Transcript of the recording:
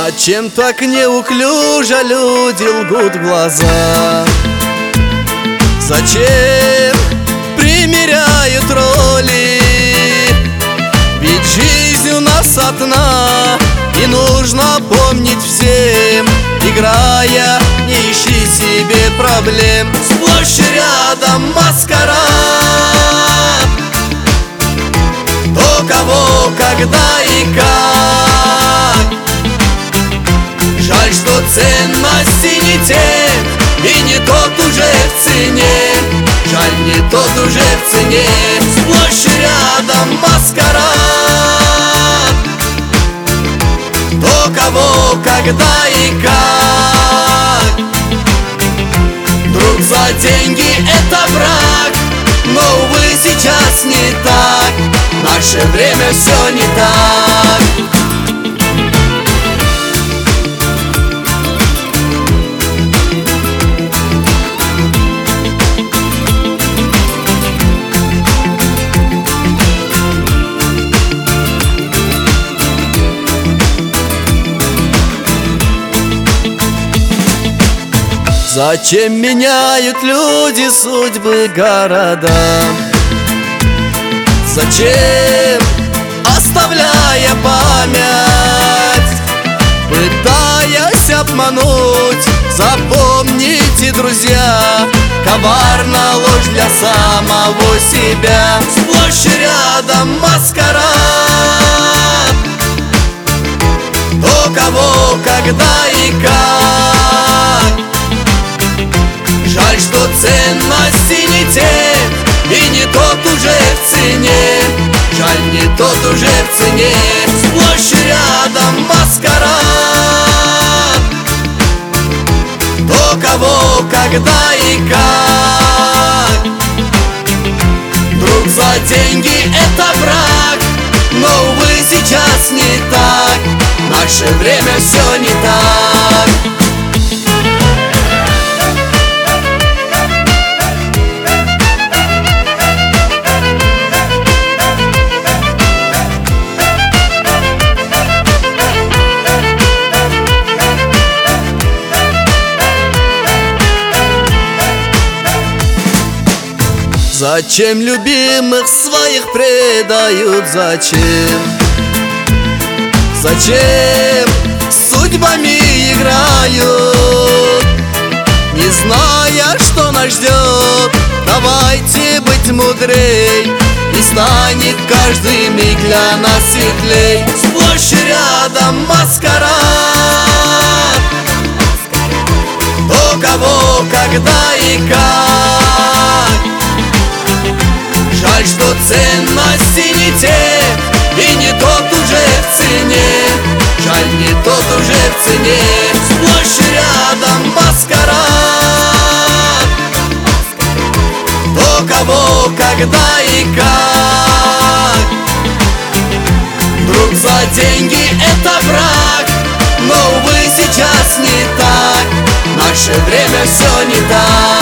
Зачем так неуклюже люди лгут в глаза? Зачем примеряют роли? Ведь жизнь у нас одна, и нужно помнить всем. Играя, не ищи себе проблем. Сплошь и рядом маскарад. Кто кого, когда и как. Жаль, что ценности не те, и не тот уже в цене. Жаль, не тот уже в цене. Сплошь и рядом маскарад. Кто кого, когда и как. Друг за деньги — это враг. Но, увы, сейчас не так. В наше время все не так. Зачем меняют люди судьбы города? Зачем, оставляя память, пытаясь обмануть? Запомните, друзья, коварна ложь для самого себя. Сплошь и рядом маскарад. Кто кого, когда и как. Жаль, что ценности не те, и не тот уже в цене. Жаль, не тот уже в цене. Сплошь и рядом маскарад. Кто кого, когда и как. Друг за деньги — это враг. Но, увы, сейчас не так. В наше время все не так. Зачем любимых своих предают? Зачем? Зачем судьбами играют, не зная, что нас ждет? Давайте быть мудрей, и станет каждый миг для нас светлей. Сплошь и рядом маскарад. Кто кого, когда и как. Жаль, что ценности не те, и не тот уже в цене. Жаль, не тот уже в цене. Сплошь и рядом маскарад. Кто кого, когда и как. Друг за деньги — это враг. Но, увы, сейчас не так. В наше время все не так.